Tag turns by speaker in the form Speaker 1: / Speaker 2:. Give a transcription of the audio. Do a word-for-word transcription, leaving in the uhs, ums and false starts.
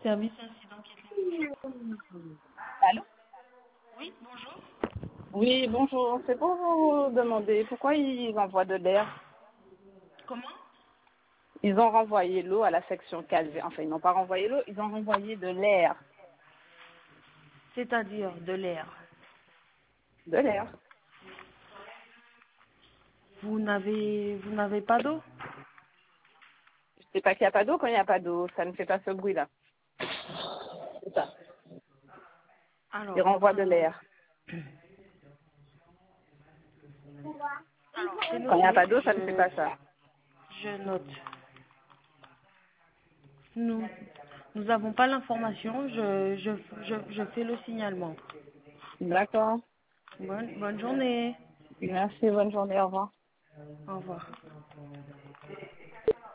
Speaker 1: service incident qui est...
Speaker 2: Allô?
Speaker 1: Oui, bonjour.
Speaker 2: Oui, bonjour. C'est pour vous demander pourquoi ils envoient de l'air.
Speaker 1: Comment?
Speaker 2: Ils ont renvoyé l'eau à la section Calvé. Enfin, ils n'ont pas renvoyé l'eau, ils ont renvoyé de l'air.
Speaker 1: C'est-à-dire de l'air.
Speaker 2: De l'air.
Speaker 1: Vous n'avez vous n'avez pas d'eau?
Speaker 2: Je sais pas qu'il n'y a pas d'eau quand il n'y a pas d'eau. Ça ne fait pas ce bruit-là. C'est ça. Ils
Speaker 1: Alors,
Speaker 2: renvoient de
Speaker 1: euh,
Speaker 2: l'air.
Speaker 1: alors c'est
Speaker 2: Quand il n'y a
Speaker 1: noté.
Speaker 2: pas d'eau, ça ne fait
Speaker 1: Je,
Speaker 2: pas ça.
Speaker 1: je note. Nous nous n'avons pas l'information. Je, je, je, je fais le signalement.
Speaker 2: D'accord.
Speaker 1: Bonne, bonne journée.
Speaker 2: Merci, bonne journée, au revoir.
Speaker 1: Au revoir.